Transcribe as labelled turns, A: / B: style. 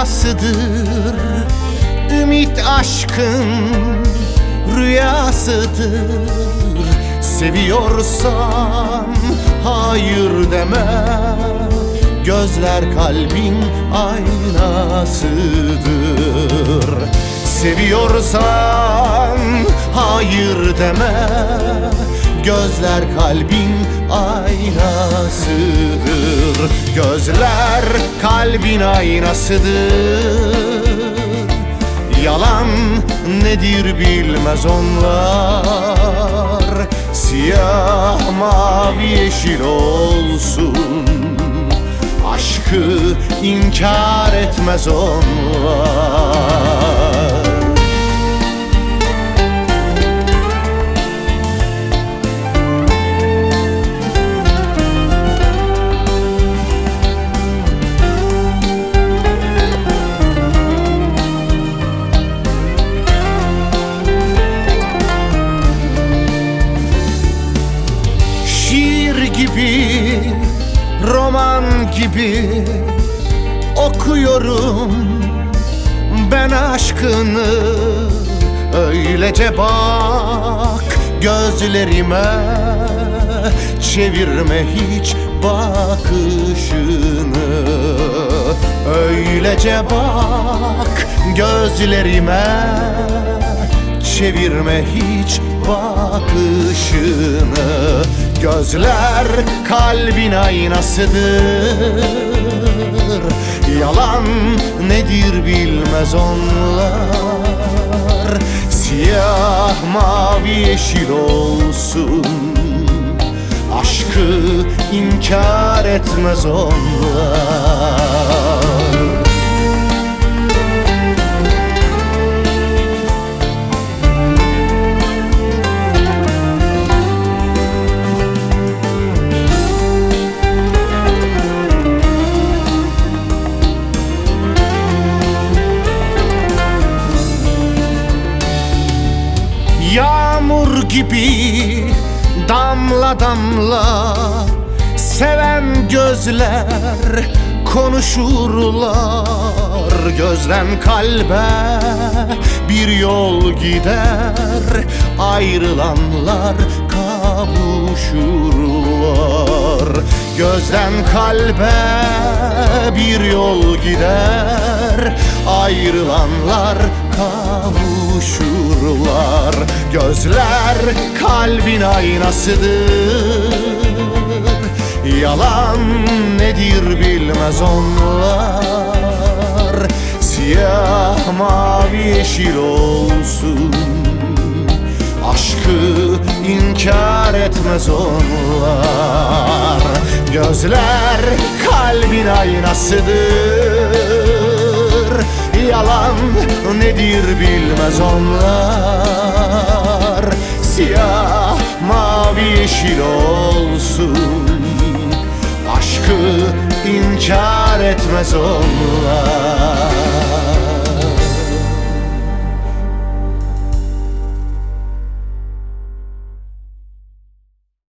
A: yuvasıdır, ümit aşkın rüyasıdır. Seviyorsan hayır deme, gözler kalbin aynasıdır. Seviyorsan hayır deme, gözler kalbin aynasıdır. Gözler kalbin aynasıdır. Yalan nedir bilmez onlar. Siyah, mavi, yeşil olsun, aşkı inkar etmez onlar. Şiir gibi, roman gibi okuyorum ben aşkını. Öylece bak gözlerime, çevirme hiç bakışını. Öylece bak gözlerime, çevirme hiç bakışını. Gözler kalbin aynasıdır. Yalan nedir bilmez onlar. Siyah, mavi, yeşil olsun, aşkı inkar etmez onlar. Yağmur gibi damla damla seven gözler konuşurlar. Gözden kalbe bir yol gider, ayrılanlar kavuşurlar. Gözden kalbe bir yol gider, ayrılanlar kavuşurlar. Gözler kalbin aynasıdır. Yalan nedir bilmez onlar. Siyah, mavi, yeşil olsun, aşkı inkar etmez onlar. Gözler kalbin aynasıdır. Yalan nedir bilmez onlar. Siyah, mavi, yeşil olsun, aşkı inkar etmez onlar.